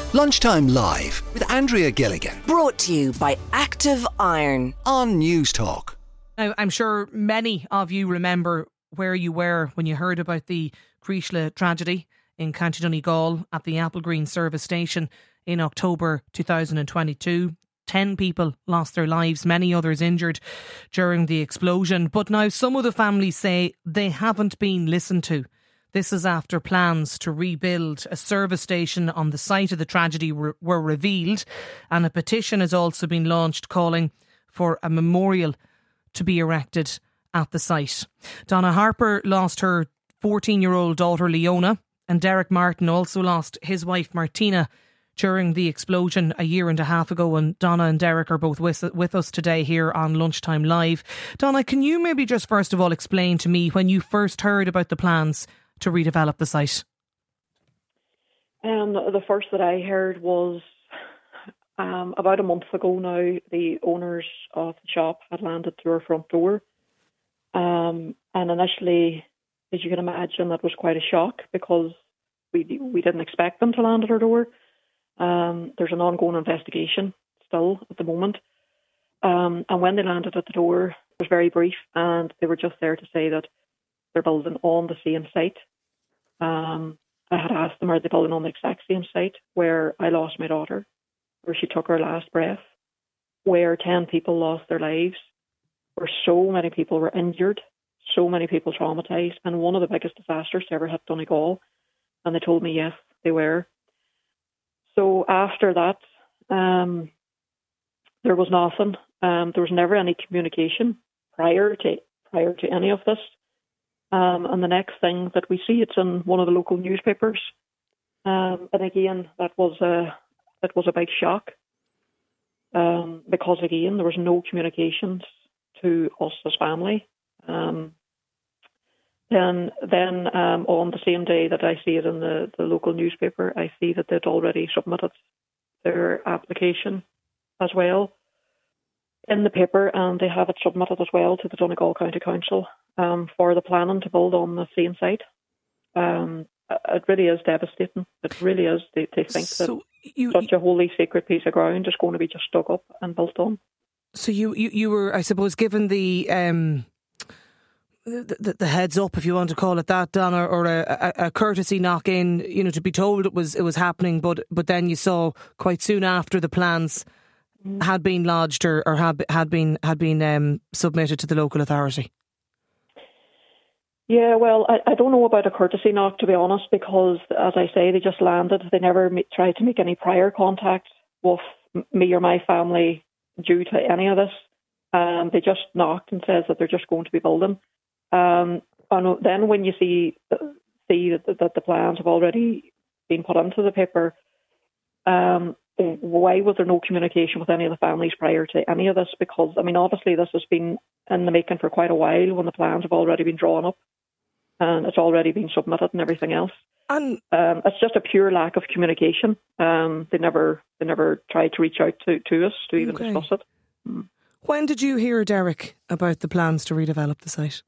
Lunchtime Live with Andrea Gilligan Brought to you by Active Iron on News Talk. Now, I'm sure many of you remember where you were when you heard about the Creesla tragedy in County Donegal at the Applegreen service station in October 2022. 10 people lost their lives, many others injured during the explosion. But now some of the families say they haven't been listened to. This is after plans to rebuild a service station on the site of the tragedy were revealed, and a petition has also been launched calling for a memorial to be erected at the site. Donna Harper lost her 14-year-old daughter Leona, and Derek Martin also lost his wife Martina during the explosion a year and a half ago. And Donna and Derek are both with us today here on Lunchtime Live. Donna, can you maybe just first of all explain to me when you first heard about the plans to redevelop the site? The first that I heard was about a month ago now. The owners of the shop had landed through our front door. And initially, as you can imagine, that was quite a shock because we didn't expect them to land at our door. There's an ongoing investigation still at the moment. And when they landed at the door, it was very brief, and they were just there to say that they're building on the same site. I had asked them, are they building on the exact same site where I lost my daughter, where she took her last breath, where 10 people lost their lives, where so many people were injured, so many people traumatised, and one of the biggest disasters to ever hit Donegal. And they told me, yes, they were. So after that, there was nothing. There was never any communication prior to any of this. And the next thing that we see, it's in one of the local newspapers. And again, that was a big shock. Because again, there was no communications to us as family. Then on the same day that I see it in the local newspaper, I see that they'd already submitted their application as well in the paper, and they have it submitted as well to the Donegal County Council for the planning to build on the same site. It really is devastating. It really is. They think that such a holy, sacred piece of ground is going to be just dug up and built on. So you were, I suppose, given the heads up, if you want to call it that, Donna, or a courtesy knock in, to be told it was happening, but then you saw quite soon after the plans had been lodged or had been submitted to the local authority. Yeah, well, I don't know about a courtesy knock, to be honest, because, as I say, they just landed. They never tried to make any prior contact with me or my family due to any of this. They just knocked and says that they're just going to be building. And then when you see that the plans have already been put into the paper, why was there no communication with any of the families prior to any of this? Because, obviously this has been in the making for quite a while when the plans have already been drawn up and it's already been submitted and everything else. And it's just a pure lack of communication. They never tried to reach out to us to even discuss it. When did you hear, Derek, about the plans to redevelop the site?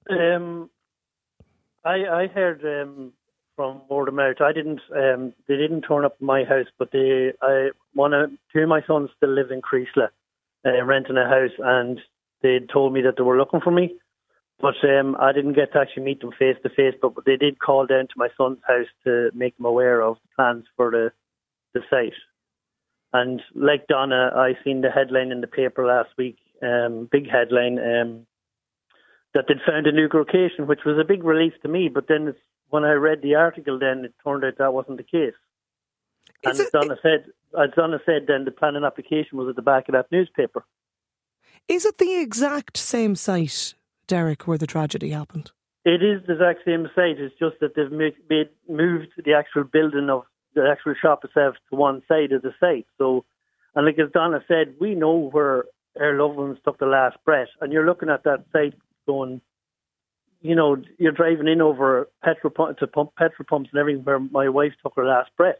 I heard from word of mouth. I didn't. They didn't turn up at my house, but two of my sons still live in Creesla, renting a house, and they told me that they were looking for me. But I didn't get to actually meet them face to face. But they did call down to my son's house to make them aware of the plans for the site. And like Donna, I seen the headline in the paper last week. Big headline. That they'd found a new location, which was a big relief to me. But then when I read the article, then it turned out that wasn't the case. And as Donna said, then the planning application was at the back of that newspaper. Is it the exact same site, Derek, where the tragedy happened? It is the exact same site. It's just that they've moved the actual building of the actual shop itself to one side of the site. So, and like as Donna said, we know where our loved ones took the last breath. And you're looking at that site going, you're driving in over petrol pumps and everything where my wife took her last breath.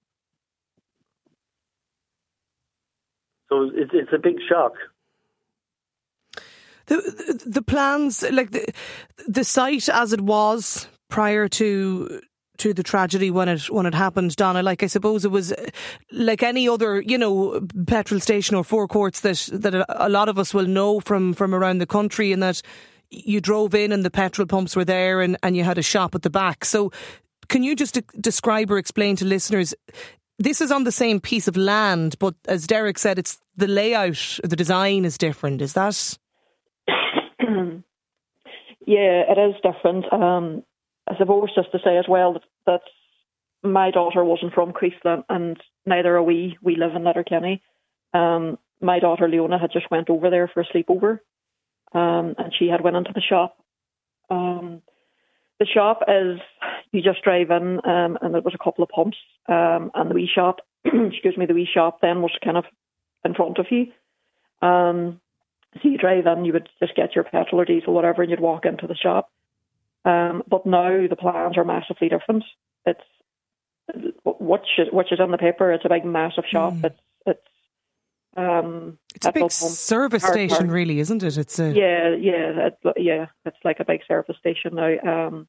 So it's a big shock. The plans, like the site as it was prior to to the tragedy when it happened, Donna? Like, I suppose it was like any other, petrol station or forecourts that a lot of us will know from around the country, and that you drove in and the petrol pumps were there and you had a shop at the back. So can you just describe or explain to listeners, this is on the same piece of land, but as Derek said, it's the layout, the design is different. Is that? Yeah, it is different. I suppose just to say as well that my daughter wasn't from Creasle and neither are we. We live in Letterkenny. My daughter Leona had just went over there for a sleepover, and she had went into the shop. The shop is, you just drive in, and there was a couple of pumps, and the wee shop, the wee shop then was kind of in front of you. So you drive in, you would just get your petrol or diesel, whatever, and you'd walk into the shop. But now the plans are massively different. It's what is in the paper. It's a big, massive shop. It's a big service station, really, isn't it? It's it's like a big service station now.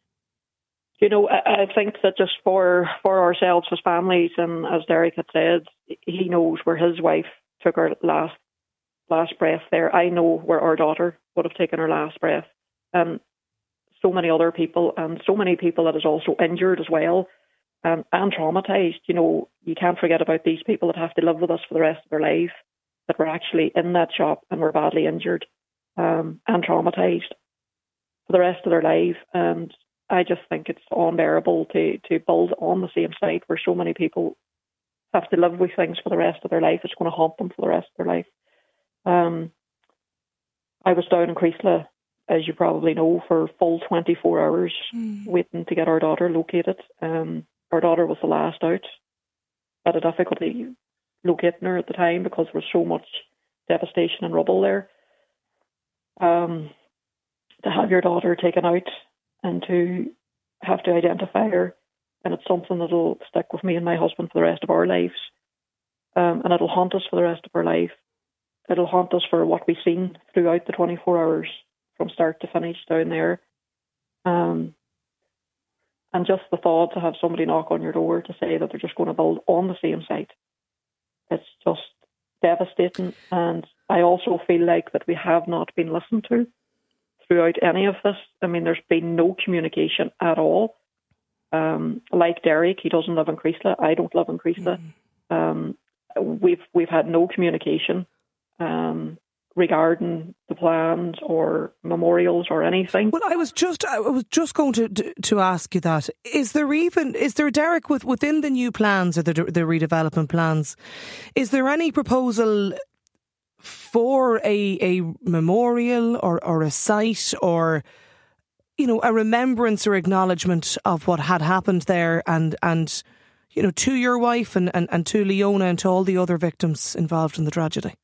I think that just for ourselves as families, and as Derek had said, he knows where his wife took her last breath there. I know where our daughter would have taken her last breath. So many other people, and so many people that is also injured as well, and traumatised. You can't forget about these people that have to live with us for the rest of their life, that were actually in that shop and were badly injured and traumatised for the rest of their life. And I just think it's unbearable to build on the same site where so many people have to live with things for the rest of their life. It's going to haunt them for the rest of their life. I was down in Creasle, as you probably know, for full 24 hours waiting to get our daughter located. Our daughter was the last out. I had a difficulty locating her at the time because there was so much devastation and rubble there. To have your daughter taken out and to have to identify her, and it's something that'll stick with me and my husband for the rest of our lives. And it'll haunt us for the rest of our life. It'll haunt us for what we've seen throughout the 24 hours from start to finish down there. And just the thought to have somebody knock on your door to say that they're just going to build on the same site, it's just devastating. And I also feel like that we have not been listened to throughout any of this. I mean, there's been no communication at all. Like Derek, he doesn't live in Creasle. I don't live in Creasle. We've had no communication regarding the plans or memorials or anything. Well, I was just going to ask you that. Is there, Derek, within the new plans or the redevelopment plans, is there any proposal for a memorial or a site or a remembrance or acknowledgement of what had happened there and to your wife and to Leona and to all the other victims involved in the tragedy?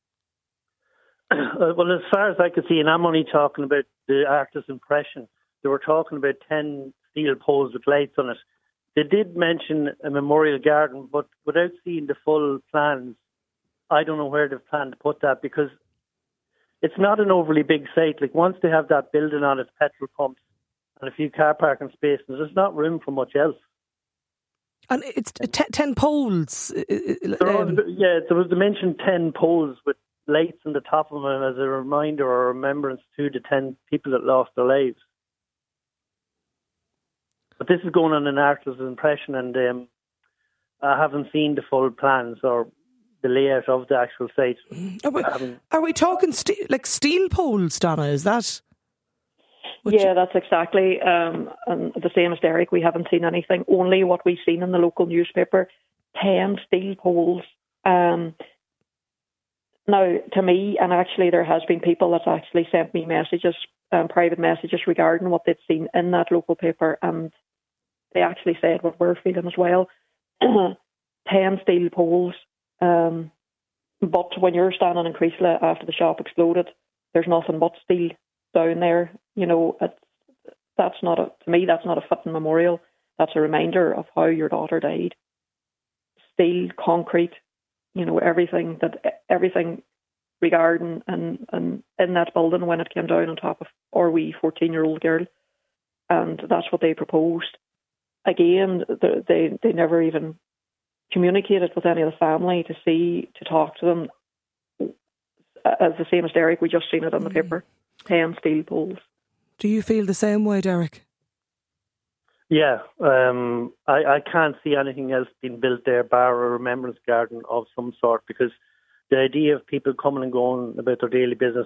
Well, as far as I could see, and I'm only talking about the artist's impression, they were talking about 10 steel poles with lights on it. They did mention a memorial garden, but without seeing the full plans, I don't know where they've planned to put that, because it's not an overly big site. Like, once they have that building on its petrol pumps and a few car parking spaces, there's not room for much else. And it's 10 poles. There was mentioned 10 poles with lights on the top of them as a reminder or remembrance to the 10 people that lost their lives. But this is going on an artist's impression, and I haven't seen the full plans or the layout of the actual site. Are we talking steel poles, Donna? Is that? Yeah, that's exactly. And the same as Derek, we haven't seen anything. Only what we've seen in the local newspaper, 10 steel poles. Now, to me, and actually there has been people that actually sent me messages, private messages regarding what they'd seen in that local paper, and they actually said what we're feeling as well. 10 steel poles. But when you're standing in Creasle after the shop exploded, there's nothing but steel down there. That's not a fitting memorial. That's a reminder of how your daughter died. Steel, concrete, everything regarding and in that building when it came down on top of our wee 14-year-old girl. And that's what they proposed. again, they never even communicated with any of the family to talk to them. As the same as Derek, we just seen it on the paper. 10 steel poles. Do you feel the same way, Derek? Yeah, I can't see anything else being built there, bar a remembrance garden of some sort, because the idea of people coming and going about their daily business.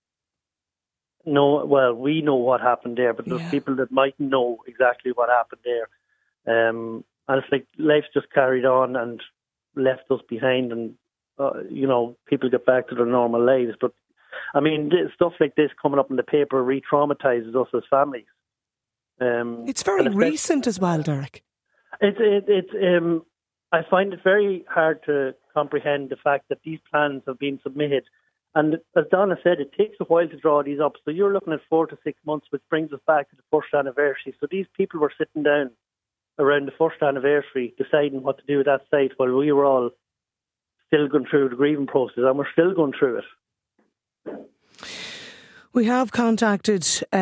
No, well, we know what happened there, but there's people that might know exactly what happened there. And it's like life's just carried on and left us behind, and people get back to their normal lives. But I mean, stuff like this coming up in the paper re-traumatizes us as families. It's very recent as well, Derek. I find it very hard to comprehend the fact that these plans have been submitted. And as Donna said, it takes a while to draw these up. So you're looking at 4 to 6 months, which brings us back to the first anniversary. So these people were sitting down around the first anniversary deciding what to do with that site while we were all still going through the grieving process, and we're still going through it. We have contacted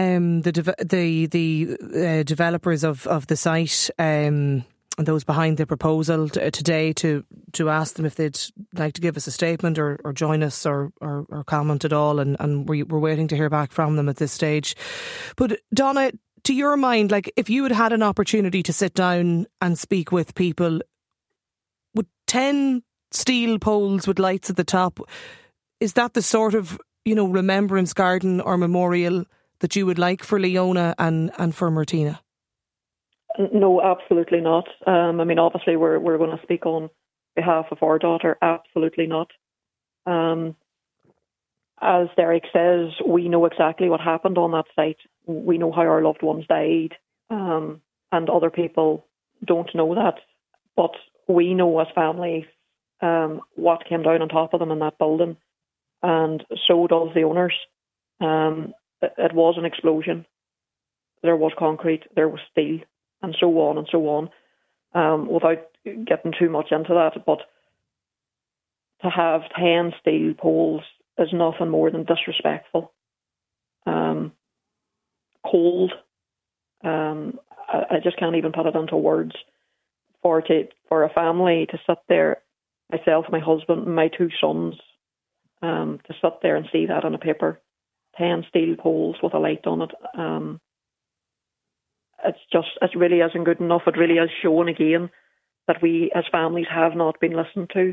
the developers of the site and those behind the proposal today to ask them if they'd like to give us a statement or join us or comment at all, and we're waiting to hear back from them at this stage. But Donna, to your mind, like, if you had an opportunity to sit down and speak with people, would 10 steel poles with lights at the top, is that the sort of remembrance garden or memorial that you would like for Leona and for Martina? No, absolutely not. I mean, obviously, we're going to speak on behalf of our daughter. Absolutely not. As Derek says, we know exactly what happened on that site. We know how our loved ones died, and other people don't know that. But we know as families what came down on top of them in that building, and so does the owners. It was an explosion. There was concrete, there was steel, and so on and so on. Without getting too much into that, but to have 10 steel poles is nothing more than disrespectful. Cold. I just can't even put it into words. For a family to sit there, myself, my husband, and my 2 sons, to sit there and see that on a paper, 10 steel poles with a light on it. It really isn't good enough. It really is showing again that we as families have not been listened to.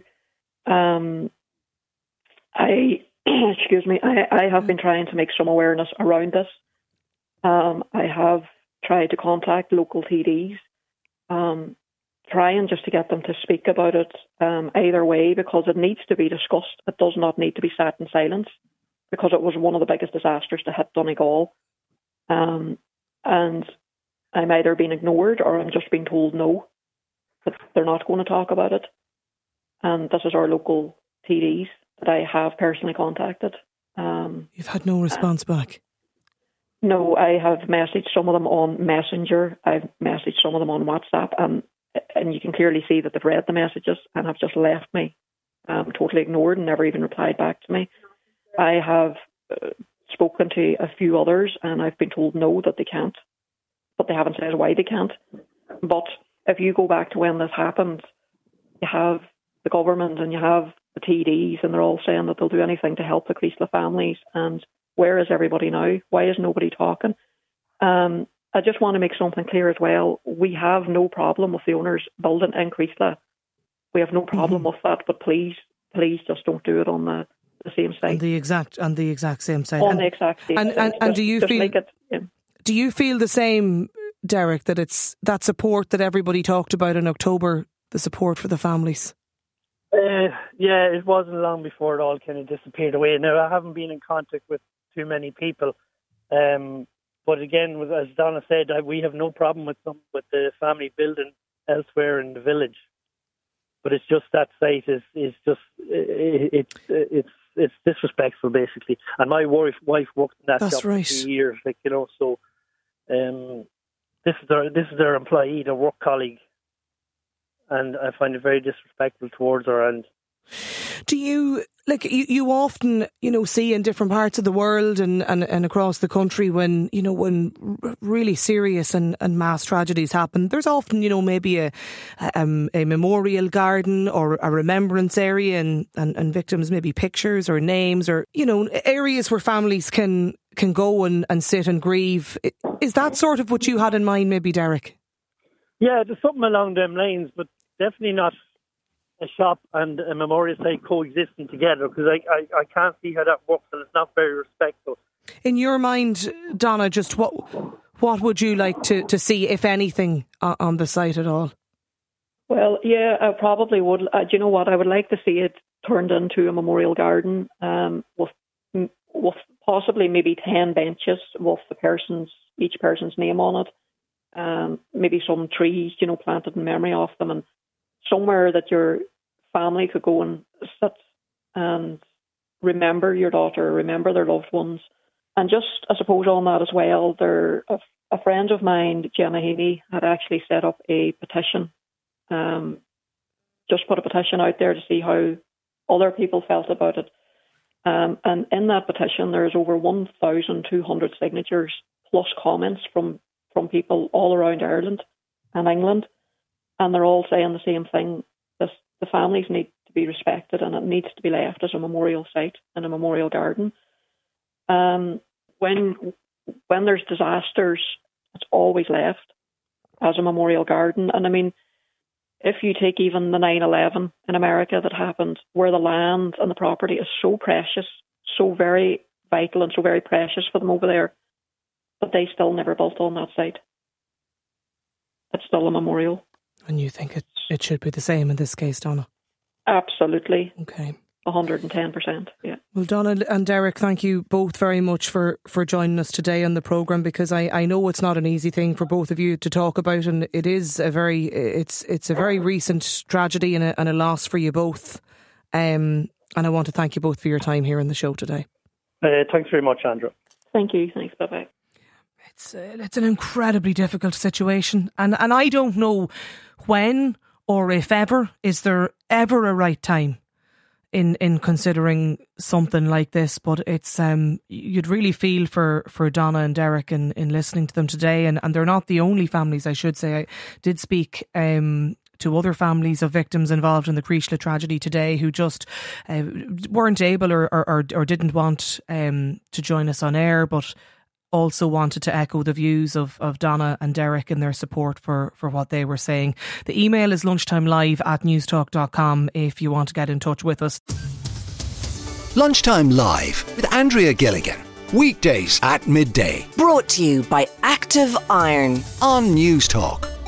I have been trying to make some awareness around this. I have tried to contact local TDs, trying just to get them to speak about it either way, because it needs to be discussed. It does not need to be sat in silence, because it was one of the biggest disasters to hit Donegal. And I'm either being ignored or I'm just being told no, that they're not going to talk about it. And this is our local TDs that I have personally contacted. You've had no response back? No, I have messaged some of them on Messenger. I've messaged some of them on WhatsApp, and you can clearly see that they've read the messages and have just left me, totally ignored and never even replied back to me. I have spoken to a few others and I've been told no, that they can't, but they haven't said why they can't. But if you go back to when this happened, you have the government and you have the TDs, and they're all saying that they'll do anything to help the Creasla families. And where is everybody now? Why is nobody talking? I just want to make something clear as well. We have no problem with the owners building in Creasla. We have no problem with that, but please just don't do it on the same site. On the exact same site. On the exact same site. And do you feel the same, Derek, that it's that support that everybody talked about in October, the support for the families? Yeah, it wasn't long before it all kind of disappeared away. Now, I haven't been in contact with too many people, but again, as Donna said, we have no problem with the family building elsewhere in the village. But it's just that site is just it's disrespectful, basically. And my wife worked in that job for 2 years, So this is their employee, their work colleague. And I find it very disrespectful towards her. And do you Like you often, see in different parts of the world and across the country when really serious and mass tragedies happen, there's often, maybe a memorial garden or a remembrance area and victims maybe pictures or names or, areas where families can go and sit and grieve. Is that sort of what you had in mind maybe, Derek? Yeah, there's something along them lines, but definitely not a shop and a memorial site coexisting together, because I can't see how that works, and it's not very respectful. In your mind, Donna, just what would you like to see, if anything, on the site at all? Well, yeah, I probably would. Do you know what? I would like to see it turned into a memorial garden with possibly maybe 10 benches with each person's name on it. Maybe some trees, planted in memory of them, and somewhere that your family could go and sit and remember your daughter, remember their loved ones. And just, I suppose, on that as well, a friend of mine, Gemma Heaney, had actually set up a petition, just put a petition out there to see how other people felt about it. And in that petition, there's over 1,200 signatures plus comments from people all around Ireland and England. And they're all saying the same thing. The families need to be respected, and it needs to be left as a memorial site and a memorial garden. When there's disasters, it's always left as a memorial garden. And I mean, if you take even the 9/11 in America that happened, where the land and the property is so precious, so very vital and so very precious for them over there, but they still never built on that site. It's still a memorial. And you think it should be the same in this case, Donna? Absolutely. Okay. 110%, yeah. Well, Donna and Derek, thank you both very much for joining us today on the programme, because I know it's not an easy thing for both of you to talk about, and it is it's a very recent tragedy and a loss for you both. And I want to thank you both for your time here on the show today. Thanks very much, Andrew. Thank you. Thanks. Bye-bye. It's an incredibly difficult situation, and I don't know when or if ever is there ever a right time in considering something like this, but it's you'd really feel for Donna and Derek in listening to them today, and they're not the only families, I should say. I did speak to other families of victims involved in the Creeslough tragedy today who just weren't able or didn't want to join us on air, but also wanted to echo the views of Donna and Derek in their support for what they were saying. The email is lunchtimelive@newstalk.com if you want to get in touch with us. Lunchtime Live with Andrea Gilligan. Weekdays at midday. Brought to you by Active Iron On Newstalk.